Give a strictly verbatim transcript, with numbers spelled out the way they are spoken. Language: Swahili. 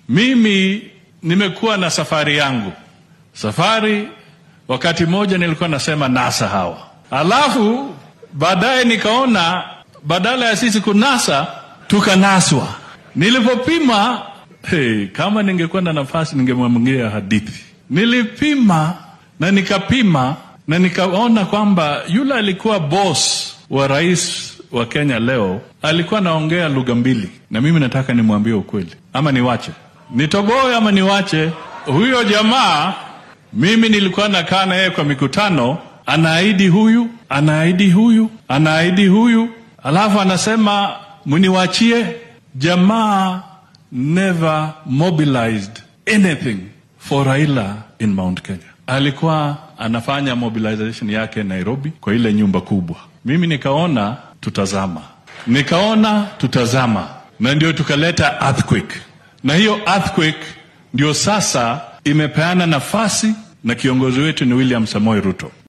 Mimi nimekuwa na safari yangu. Safari wakati moja nilikuwa nasema nasa hawa. Alafu baadaye nikaona badala ya sisi kunasa tukanaswa. Nilipopima, hey, kama ningekuwa na nafasi ningemwambia hadithi. Nilipima na nikapima na nikaona kwamba yule alikuwa boss wa rais wa Kenya leo alikuwa naongea lugha mbili, na mimi nataka nimwambie ukweli. Ama niwache? Nitoboe ama niwache? Huyo jamaa mimi nilikuwa nakaa na yeye kwa mikutano, anaahidi huyu, anaahidi huyu, anaahidi huyu, alafu anasema mniwachie. Jamaa never mobilized anything for Raila in Mount Kenya. Alikuwa anafanya mobilization yake Nairobi kwa ile nyumba kubwa. Mimi nikaona tutazama. Nikaona tutazama. Na ndio tukaleta earthquake. Na hiyo earthquake ndio sasa imepeana nafasi na kiongozi wetu ni William Samoei Ruto.